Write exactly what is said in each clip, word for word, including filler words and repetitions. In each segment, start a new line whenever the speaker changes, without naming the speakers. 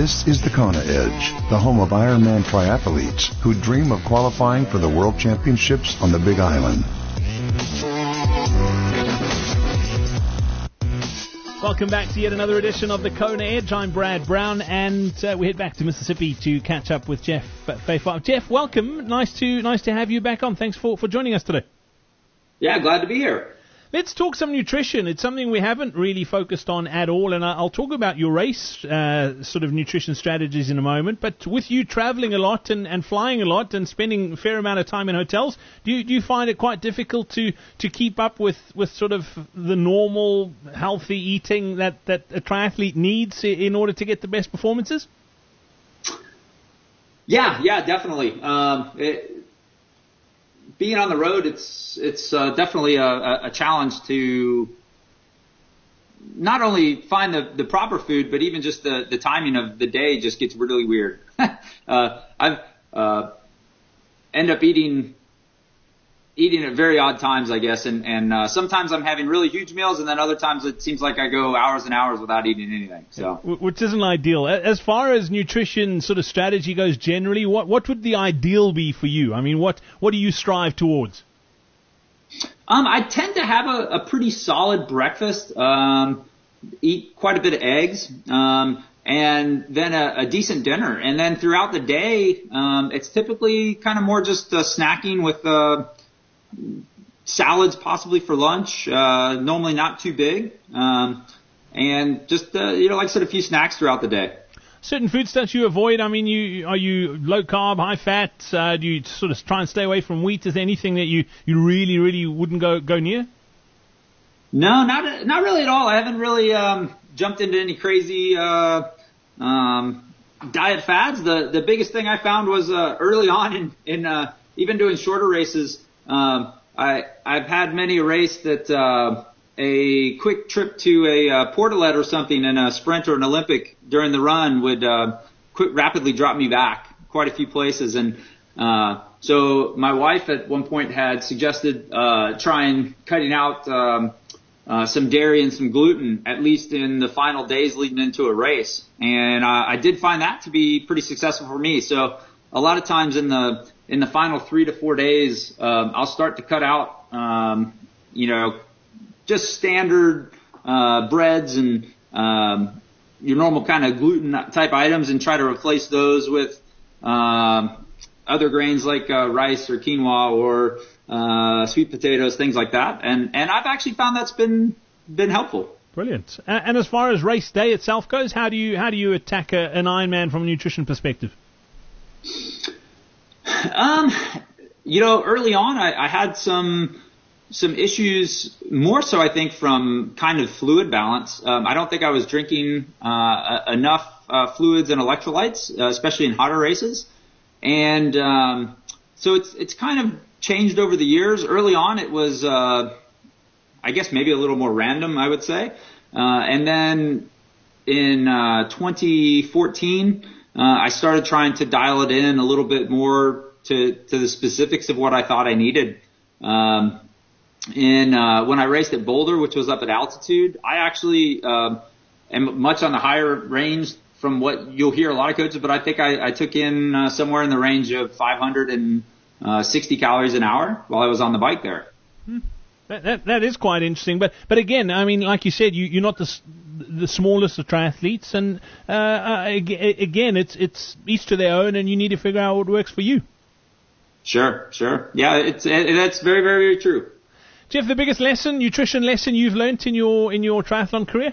This is the Kona Edge, the home of Ironman triathletes who dream of qualifying for the World Championships on the Big Island.
Welcome back to yet another edition of the Kona Edge. I'm Brad Brown, and uh, we head back to Mississippi to catch up with Jeff Fafard. Jeff, welcome. Nice to nice to have you back on. Thanks for, for joining us today.
Yeah, glad to be here.
Let's talk some nutrition. It's something we haven't really focused on at all, and I'll talk about your race uh, sort of nutrition strategies in a moment. But with you traveling a lot and, and flying a lot and spending a fair amount of time in hotels, do you, do you find it quite difficult to, to keep up with, with sort of the normal healthy eating that, that a triathlete needs in order to get the best performances?
Yeah, yeah, definitely. Um, it, Being on the road, it's it's uh, definitely a, a challenge to not only find the, the proper food, but even just the, the timing of the day just gets really weird. uh, I've uh, end up eating eating at very odd times, I guess, and and uh, sometimes I'm having really huge meals, and then other times it seems like I go hours and hours without eating anything. So,
which isn't ideal. As far as nutrition sort of strategy goes, generally, what what would the ideal be for you? I mean, what what do you strive towards?
Um, I tend to have a, a pretty solid breakfast. Um, eat quite a bit of eggs. Um, and then a, a decent dinner, and then throughout the day, um, it's typically kind of more just uh, snacking with uh, salads possibly for lunch, uh, normally not too big, um, and just, uh, you know, like I said, a few snacks throughout the day.
Certain foods that you avoid, I mean, you are you low carb, high fat, uh, do you sort of try and stay away from wheat? Is there anything that you, you really, really wouldn't go, go near?
No, not not really at all. I haven't really um, jumped into any crazy uh, um, diet fads. The the biggest thing I found was uh, early on in, in uh, even doing shorter races, Um, I, I've had many a race that, uh, a quick trip to a, uh, portalet or something in a sprint or an Olympic during the run would, uh, quick, rapidly drop me back quite a few places. And, uh, so my wife at one point had suggested, uh, trying cutting out, um, uh, some dairy and some gluten, at least in the final days leading into a race. And, uh, I did find that to be pretty successful for me. So a lot of times in the, in the final three to four days, um, I'll start to cut out, um, you know, just standard, uh, breads and, um, your normal kind of gluten type items and try to replace those with, um, other grains like, uh, rice or quinoa or, uh, sweet potatoes, things like that. And, and I've actually found that's been, been helpful.
Brilliant. And as far as race day itself goes, how do you, how do you attack a, an Ironman from a nutrition perspective?
Um, you know, early on, I, I had some some issues, more so I think from kind of fluid balance. Um, I don't think I was drinking uh, enough uh, fluids and electrolytes, uh, especially in hotter races, and um, so it's it's kind of changed over the years. Early on, it was, uh, I guess, maybe a little more random, I would say, uh, and then in uh, twenty fourteen. Uh, I started trying to dial it in a little bit more to, to the specifics of what I thought I needed. Um, in, uh, when I raced at Boulder, which was up at altitude, I actually, uh, am much on the higher range from what you'll hear a lot of coaches, but I think I, I took in, uh, somewhere in the range of five hundred sixty calories an hour while I was on the bike there.
Hmm. That, that, that is quite interesting. But, but again, I mean, like you said, you, you're not the, the smallest of triathletes, and uh, uh, again, it's it's each to their own, and you need to figure out what works for you.
Sure, sure, yeah, it's it, that's very, very, very true.
Jeff, the biggest lesson, nutrition lesson you've learnt in your in your triathlon career?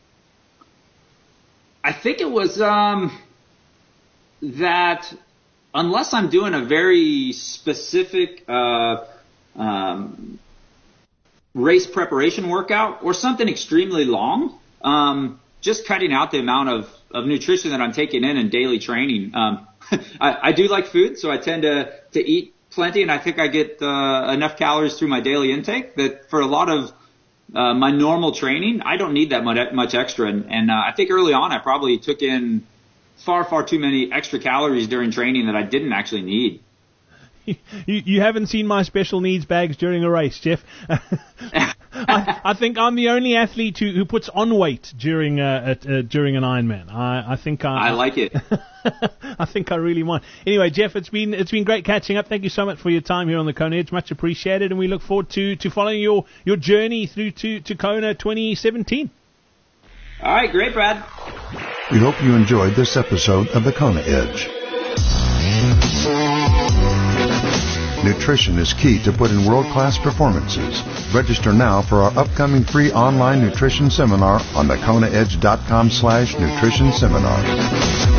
I think it was um, that unless I'm doing a very specific uh, um, race preparation workout or something extremely long, um, just cutting out the amount of, of nutrition that I'm taking in in daily training. Um, I, I do like food, so I tend to, to eat plenty, and I think I get uh, enough calories through my daily intake that for a lot of uh, my normal training, I don't need that much, much extra. And, and uh, I think early on I probably took in far, far too many extra calories during training that I didn't actually need.
You, you haven't seen my special needs bags during a race, Jeff. I, I think I'm the only athlete who, who puts on weight during uh, uh, during an Ironman. I, I think I,
I like it.
I think I really might. Anyway, Jeff, it's been it's been great catching up. Thank you so much for your time here on the Kona Edge. Much appreciated, and we look forward to, to following your, your journey through to, to Kona twenty seventeen.
All right, great, Brad.
We hope you enjoyed this episode of the Kona Edge. Nutrition is key to put in world-class performances. Register now for our upcoming free online nutrition seminar on the kona edge dot com slash nutrition seminar.